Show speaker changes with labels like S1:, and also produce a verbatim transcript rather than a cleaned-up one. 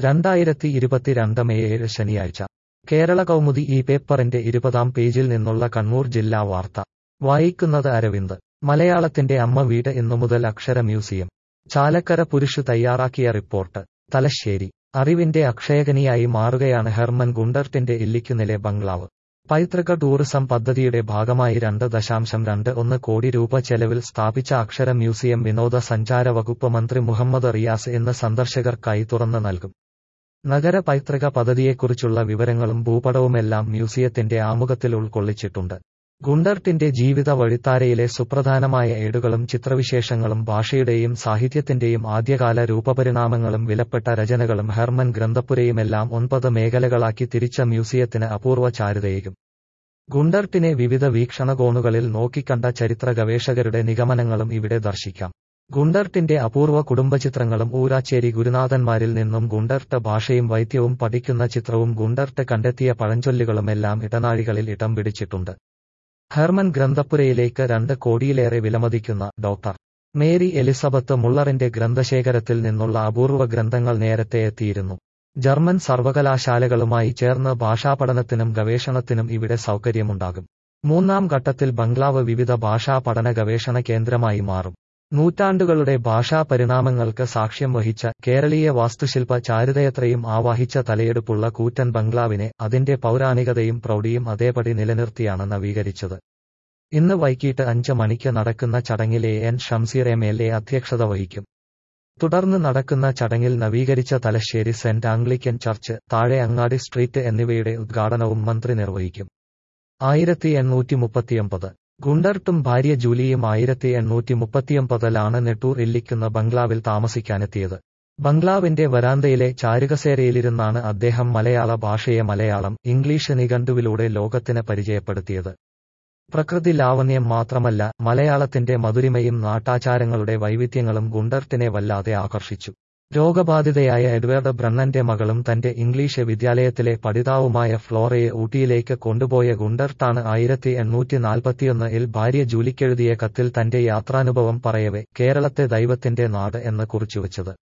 S1: രണ്ടായിരത്തി ഇരുപത്തിരണ്ട് മെയ് ഏഴ് ശനിയാഴ്ച കേരള കൗമുദി ഈ പേപ്പറിന്റെ ഇരുപതാം പേജിൽ നിന്നുള്ള കണ്ണൂർ ജില്ലാ വാർത്ത വായിക്കുന്നത് അരവിന്ദ്. മലയാളത്തിന്റെ അമ്മ വീട് ഇന്നു മുതൽ അക്ഷര മ്യൂസിയം. ചാലക്കര പുരുഷ് തയ്യാറാക്കിയ റിപ്പോർട്ട്. തലശ്ശേരി. അറിവിന്റെ അക്ഷയഖനിയായി മാറുകയാണ് ഹെർമൻ ഗുണ്ടർട്ടിന്റെ ഇല്ലിക്കുന്നിലെ ബംഗ്ലാവ്. പൈതൃക ടൂറിസം പദ്ധതിയുടെ ഭാഗമായി രണ്ട് ദശാംശം രണ്ട് ഒന്ന് കോടി രൂപ ചെലവിൽ സ്ഥാപിച്ച അക്ഷര മ്യൂസിയം വിനോദ സഞ്ചാര വകുപ്പ് മന്ത്രി മുഹമ്മദ് റിയാസ് ഇന്ന് സന്ദർശകർക്കായി തുറന്നു നൽകും. നഗര പൈതൃക പദ്ധതിയെക്കുറിച്ചുള്ള വിവരങ്ങളും ഭൂപടവുമെല്ലാം മ്യൂസിയത്തിന്റെ ആമുഖത്തിൽ ഉൾക്കൊള്ളിച്ചിട്ടുണ്ട്. ഗുണ്ടർട്ടിന്റെ ജീവിത വഴിത്താരയിലെ സുപ്രധാനമായ ഏടുകളും ചിത്രവിശേഷങ്ങളും ഭാഷയുടെയും സാഹിത്യത്തിന്റെയും ആദ്യകാല രൂപപരിണാമങ്ങളും വിലപ്പെട്ട രചനകളും ഹെർമൻ ഗ്രന്ഥപ്പുരയുമെല്ലാം ഒൻപത് മേഖലകളാക്കി തിരിച്ച മ്യൂസിയത്തിന് അപൂർവ ചാരുതയേകും. ഗുണ്ടർട്ടിനെ വിവിധ വീക്ഷണകോണുകളിൽ നോക്കിക്കണ്ട ചരിത്ര ഗവേഷകരുടെ നിഗമനങ്ങളും ഇവിടെ ദർശിക്കാം. ഗുണ്ടർട്ടിന്റെ അപൂർവ കുടുംബചിത്രങ്ങളും ഊരാച്ചേരി ഗുരുനാഥന്മാരിൽ നിന്നും ഗുണ്ടർട്ട് ഭാഷയും വൈദ്യവും പഠിക്കുന്ന ചിത്രവും ഗുണ്ടർട്ട് കണ്ടെത്തിയ പഴഞ്ചൊല്ലുകളുമെല്ലാം ഇടനാഴികളിൽ ഇടം പിടിച്ചിട്ടുണ്ട്. ഹെർമൻ ഗ്രന്ഥപ്പുരയിലേക്ക് രണ്ട് കോടിയിലേറെ വിലമതിക്കുന്ന ഡോക്ടർ മേരി എലിസബത്ത് മുള്ളറിന്റെ ഗ്രന്ഥശേഖരത്തിൽ നിന്നുള്ള അപൂർവ ഗ്രന്ഥങ്ങൾ നേരത്തെ എത്തിയിരുന്നു. ജർമ്മൻ സർവകലാശാലകളുമായി ചേർന്ന് ഭാഷാപഠനത്തിനും ഗവേഷണത്തിനും ഇവിടെ സൗകര്യമുണ്ടാകും. മൂന്നാം ഘട്ടത്തിൽ ബംഗ്ലാവ് വിവിധ ഭാഷാ പഠന ഗവേഷണ കേന്ദ്രമായി മാറും. നൂറ്റാണ്ടുകളുടെ ഭാഷാ പരിണാമങ്ങൾക്ക് സാക്ഷ്യം വഹിച്ച കേരളീയ വാസ്തുശില്പ ചാരുതയത്രയും ആവാഹിച്ച തലയെടുപ്പുള്ള കൂറ്റൻ ബംഗ്ലാവിനെ അതിന്റെ പൗരാണികതയും പ്രൗഢിയും അതേപടി നിലനിർത്തിയാണ് നവീകരിച്ചത്. ഇന്ന് വൈകിട്ട് അഞ്ച് മണിക്ക് നടക്കുന്ന ചടങ്ങിൽ A N Shamseer M L A അധ്യക്ഷത വഹിക്കും. തുടർന്ന് നടക്കുന്ന ചടങ്ങിൽ നവീകരിച്ച തലശ്ശേരി സെന്റ് ആംഗ്ലിക്കൻ ചർച്ച്, താഴെ അങ്ങാടി സ്ട്രീറ്റ് എന്നിവയുടെ ഉദ്ഘാടനവും മന്ത്രി നിർവഹിക്കും. ആയിരത്തി എണ്ണൂറ്റി മുപ്പത്തിയൊമ്പത് ഗുണ്ടർട്ടും ഭാര്യ ജൂലിയും ആയിരത്തി എണ്ണൂറ്റി മുപ്പത്തിയൊമ്പതിലാണ് നെട്ടൂർ ഇല്ലിക്കുന്ന ബംഗ്ലാവിൽ താമസിക്കാനെത്തിയത്. ബംഗ്ലാവിന്റെ വരാന്തയിലെ ചാരുകസേരയിലിരുന്നാണ് അദ്ദേഹം മലയാള ഭാഷയെ മലയാളം, ഇംഗ്ലീഷ് നിഘണ്ടുവിലൂടെ ലോകത്തിന് പരിചയപ്പെടുത്തിയത്. പ്രകൃതി ലാവണ്യം മാത്രമല്ല, മലയാളത്തിന്റെ മധുരിമയും നാട്ടാചാരങ്ങളുടെ വൈവിധ്യങ്ങളും ഗുണ്ടർട്ടിനെ വല്ലാതെ ആകർഷിച്ചു. രോഗബാധിതയായ എഡ്വേർഡ് ബ്രണ്ണന്റെ മകളും തന്റെ ഇംഗ്ലീഷ് വിദ്യാലയത്തിലെ പഠിതാവുമായ ഫ്ലോറയെ ഊട്ടിയിലേക്ക് കൊണ്ടുപോയ ഗുണ്ടർട്ടാണ് ആയിരത്തി എണ്ണൂറ്റി നാൽപ്പത്തിയൊന്ന് ഇൽ ഭാര്യ ജൂലിക്കെഴുതിയ കത്തിൽ തന്റെ യാത്രാനുഭവം പറയവെ കേരളത്തെ ദൈവത്തിന്റെ നാട് എന്ന് കുറിച്ചുവച്ചത്.